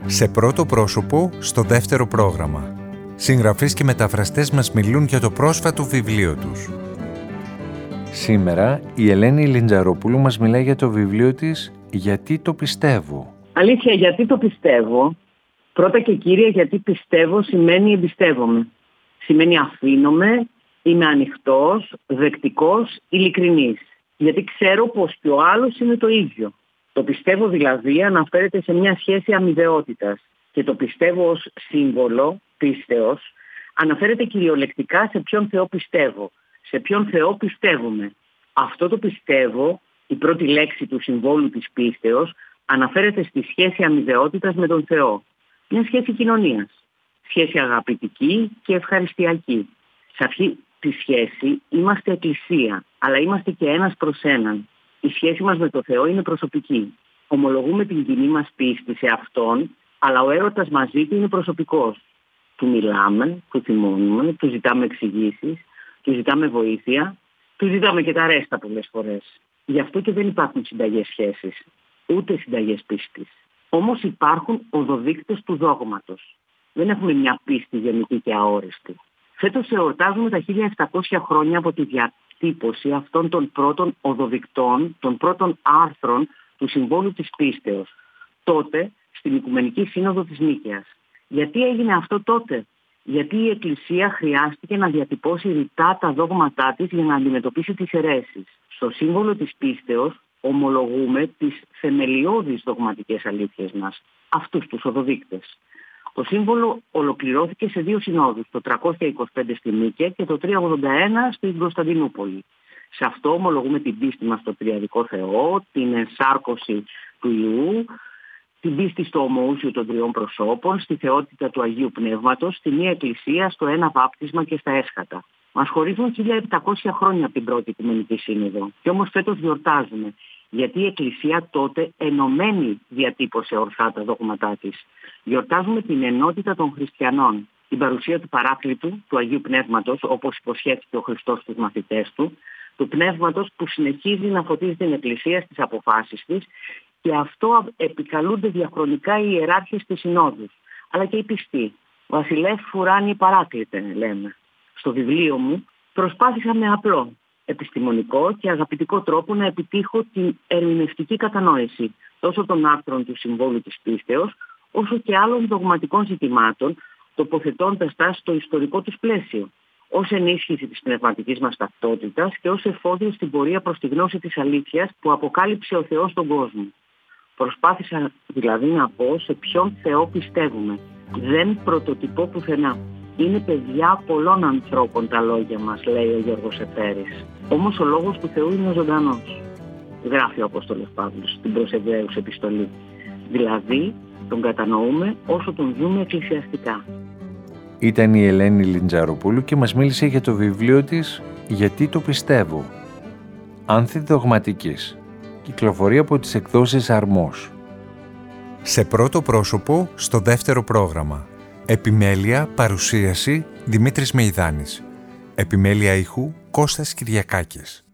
Σε πρώτο πρόσωπο, στο δεύτερο πρόγραμμα. Συγγραφείς και μεταφραστές μας μιλούν για το πρόσφατο βιβλίο τους. Σήμερα η Ελένη Λιντζαροπούλου μας μιλάει για το βιβλίο της «Γιατί το πιστεύω». Αλήθεια, γιατί το πιστεύω? Πρώτα και κύρια, γιατί πιστεύω σημαίνει εμπιστεύομαι. Σημαίνει αφήνομαι, είμαι ανοιχτός, δεκτικός, ειλικρινής. Γιατί ξέρω πως και ο άλλος είναι το ίδιο. Το πιστεύω δηλαδή αναφέρεται σε μια σχέση αμοιβαιότητας. Και το πιστεύω ως σύμβολο, πίστεως, αναφέρεται κυριολεκτικά σε ποιον Θεό πιστεύω. Σε ποιον Θεό πιστεύουμε. Αυτό το πιστεύω, η πρώτη λέξη του συμβόλου της πίστεως, αναφέρεται στη σχέση αμοιβαιότητας με τον Θεό. Μια σχέση κοινωνίας. Σχέση αγαπητική και ευχαριστιακή. Σε αυτή τη σχέση είμαστε εκκλησία, αλλά είμαστε και ένας προς έναν. Η σχέση μας με τον Θεό είναι προσωπική. Ομολογούμε την κοινή μας πίστη σε Αυτόν, αλλά ο έρωτας μαζί του είναι προσωπικός. Του μιλάμε, του θυμώνουμε, του ζητάμε εξηγήσεις, του ζητάμε βοήθεια, του ζητάμε και τα ρέστα πολλές φορές. Γι' αυτό και δεν υπάρχουν συνταγές σχέσης, ούτε συνταγές πίστης. Όμως υπάρχουν οδοδείκτες του δόγματος. Δεν έχουμε μια πίστη γενική και αόριστη. Φέτος εορτάζουμε τα 1700 χρόνια από τη διατύπωση αυτών των πρώτων οδοδικτών, των πρώτων άρθρων του Συμβόλου της Πίστεως. Τότε, στην Οικουμενική Σύνοδο της Νίκαιας. Γιατί έγινε αυτό τότε? Γιατί η Εκκλησία χρειάστηκε να διατυπώσει ρητά τα δόγματά της για να αντιμετωπίσει τις αιρέσεις. Στο Σύμβολο της Πίστεως ομολογούμε τις θεμελιώδεις δογματικές αλήθειες μας, αυτούς τους οδοδείκτες. Το σύμβολο ολοκληρώθηκε σε 2 συνόδους, το 325 στη Νίκαια και το 381 στην Κωνσταντινούπολη. Σε αυτό ομολογούμε την πίστη μας στο Τριαδικό Θεό, την ενσάρκωση του Ιού, την πίστη στο ομοούσιο των τριών προσώπων, στη θεότητα του Αγίου Πνεύματος, στη μία Εκκλησία, στο ένα βάπτισμα και στα έσχατα. Μας χωρίζουν 1700 χρόνια από την πρώτη Οικουμενική Σύνοδο. Και όμως φέτος γιορτάζουμε, γιατί η Εκκλησία τότε ενωμένη διατύπωσε ορθά τα δόγματά της. Γιορτάζουμε την ενότητα των χριστιανών, την παρουσία του Παράκλητου, του Αγίου Πνεύματος, όπως υποσχέθηκε ο Χριστός στους μαθητές του Πνεύματος που συνεχίζει να φωτίζει την Εκκλησία στις αποφάσεις της, και αυτό επικαλούνται διαχρονικά οι ιεράρχες της Συνόδου, αλλά και οι πιστοί. Βασιλεύ Φουράνη Παράκλητε, λέμε. Στο βιβλίο μου προσπάθησα με απλό, επιστημονικό και αγαπητικό τρόπο να επιτύχω την ερμηνευτική κατανόηση τόσο των άρθρων του Συμβόλου της Πίστεως, όσο και άλλων δογματικών ζητημάτων, τοποθετώντας τα στο ιστορικό τους πλαίσιο, ως ενίσχυση της πνευματικής μας ταυτότητας και ως εφόδιο στην πορεία προς τη γνώση της αλήθειας που αποκάλυψε ο Θεός στον κόσμο. Προσπάθησα δηλαδή να πω σε ποιον Θεό πιστεύουμε. Δεν πρωτοτυπώ πουθενά. Είναι παιδιά πολλών ανθρώπων τα λόγια μας, λέει ο Γιώργος Εφέρης. Όμως ο λόγος του Θεού είναι ζωντανός, γράφει ο Απόστολος Παύλος στην προς Εβραίους επιστολή. Δηλαδή τον κατανοούμε όσο τον ζούμε εκκλησιαστικά. Ήταν η Ελένη Λιντζαροπούλου και μας μίλησε για το βιβλίο της «Γιατί το πιστεύω». Άνθη δογματικής. Κυκλοφορεί από τις εκδόσεις Αρμός. Σε πρώτο πρόσωπο, στο δεύτερο πρόγραμμα. Επιμέλεια, παρουσίαση, Δημήτρης Μεϊδάνης. Επιμέλεια ήχου, Κώστας Κυριακάκης.